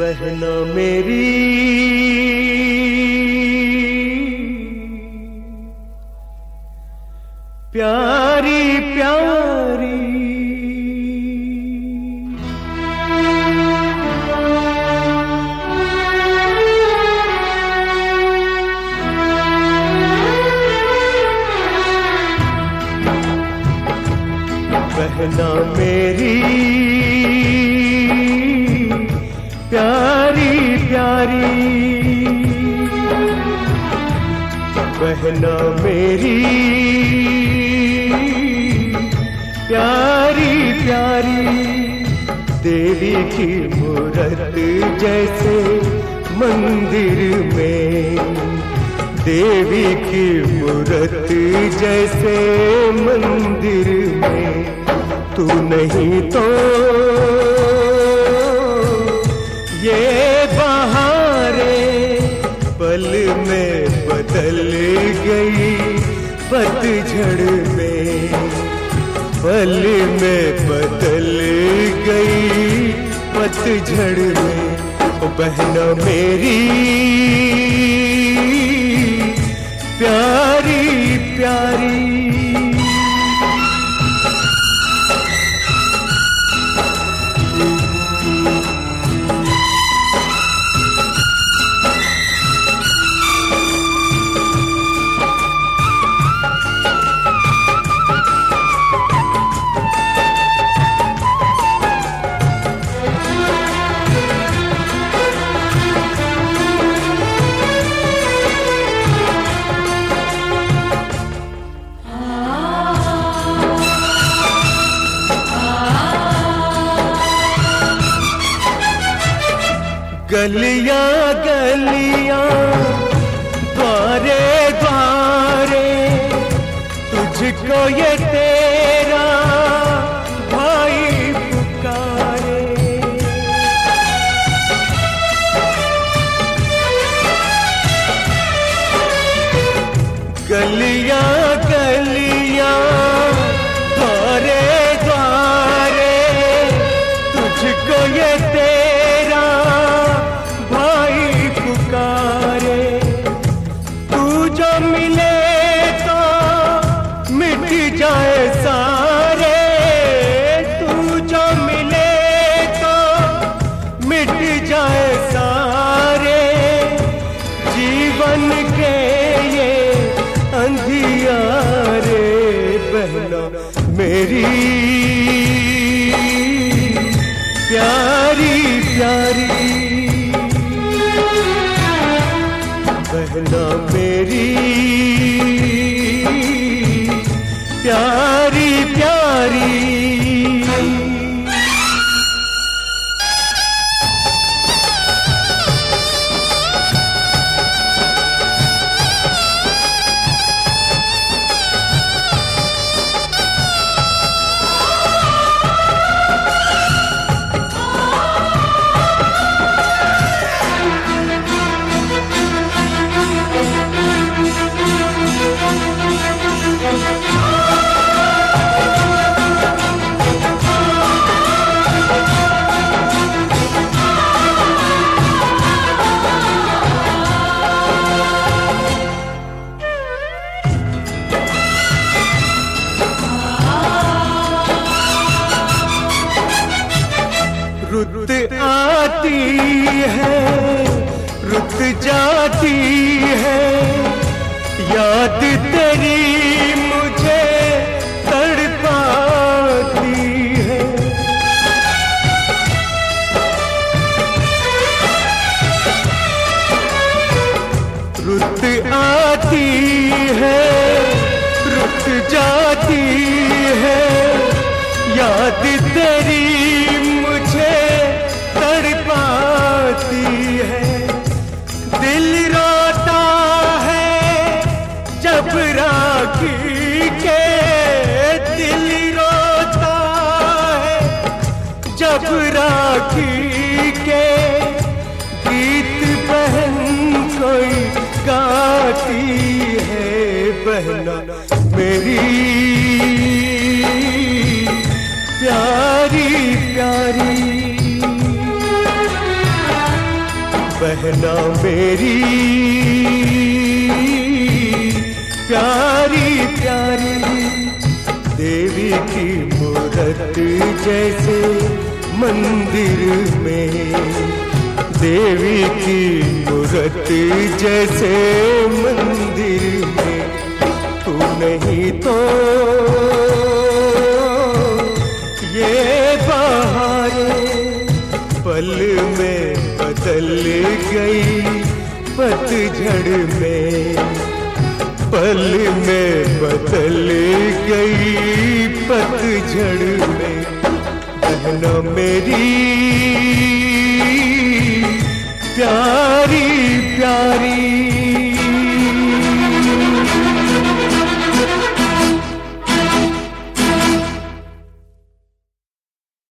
बहना मेरी प्यारी प्यारी, बहना मेरी प्यारी प्यारी, बहना मेरी प्यारी प्यारी, देवी की मूरत जैसे मंदिर में, देवी की मूरत जैसे मंदिर में, तू नहीं तो ये बहारें पल में बदल गई, पतझड़ में पल में बदल गई, पतझड़ में। ओ बहना मेरी प्यारी प्यारी, गलियां गलियां द्वारे द्वारे, तुझको ये तेरा भाई पुकारे। गलियां गलियां द्वारे द्वारे, तुझको ये तेरा भाई पुकारे। तू जो मिले तो मिट जाए सारे, तू जो मिले तो मिट जाए सारे, जीवन के ये अंधियारे। बहना मेरी प्यारी प्यारी, बहना मेरी प्यारी प्यारी। रुत आती है रुत जाती है, याद तेरी मुझे तड़पाती है। रुत आती है रुत जाती है, याद तेरी तड़पाती है। दिल रोता है जब राखी के, दिल रोता है जब राखी के, गीत बहन कोई गाती है। बहना मेरी प्यारी प्यारी, देवी की मूरत जैसे मंदिर में, देवी की मूरत जैसे मंदिर में। तू नहीं तो ये बहारें पल में बदल गई पतझड़ में, पल में बदल गई पतझड़ में। बहना मेरी प्यारी प्यारी।